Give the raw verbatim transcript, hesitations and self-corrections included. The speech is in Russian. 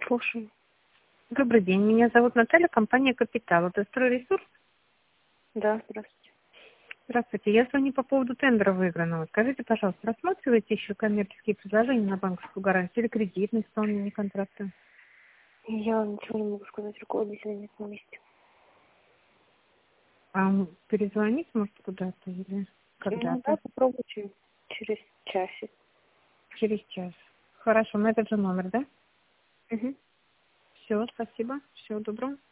Слушаю. Добрый день, меня зовут Наталья, компания «Капитал». Это «Стройресурс»? Да, здравствуйте. Здравствуйте, я звоню по поводу тендера выигранного. Скажите, пожалуйста, рассматриваете еще коммерческие предложения на банковскую гарантию или кредитное исполнение контракта? Я ничего не могу сказать, руководителя нет на месте. А перезвонить, может, куда-то или Ну когда-то? да, попробуйте через часик. Через час. Хорошо, на этот же номер, да? Угу. Все, спасибо, всего доброго.